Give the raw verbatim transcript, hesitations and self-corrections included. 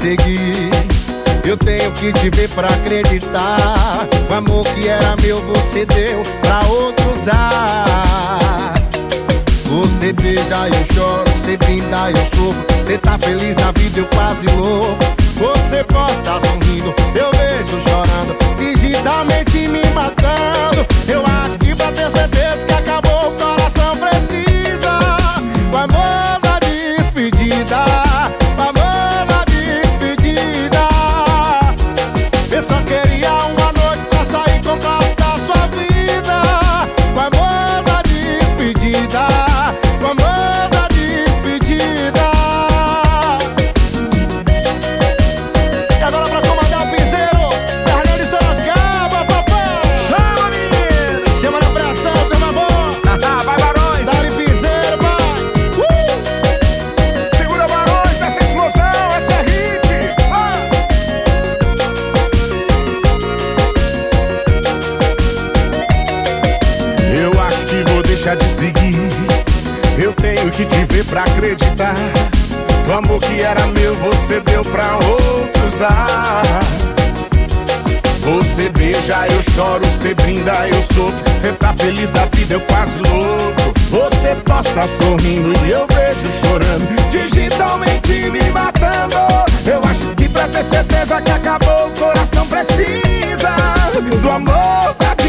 seguir. Eu tenho que te ver pra acreditar. O amor que era meu você deu pra outro usar. Você beija, eu choro, você brinda, eu sofro. Você tá feliz na vida, eu quase louco. Você posta sorrindo, eu vejo chorando, digitalmente me matando. Eu acho que pra ter certeza que acabou, o coração precisa o amor da despedida, o amor da despedida. Eu só queria uma noite pra sair com o gosto da sua vida. O amor da despedida, o amor da despedida. E agora pra comandar o piseiro, Carlinhos de Sorocaba, papai. Chama, menino! Chama na pressão, teu amor. Vai, Barões! Dá-lhe piseiro, vai. Uh! Segura, Barões, essa explosão, essa é hit! Vai! Eu acho que vou deixar de seguir. Eu tenho que te ver pra acreditar. O amor que era meu você deu pra outros usar. Você beija, eu choro, você brinda, eu sofro. Você tá feliz da vida, eu quase louco. Você posta sorrindo e eu vejo chorando, digitalmente me matando. Eu acho que pra ter certeza que acabou, o coração precisa do amor da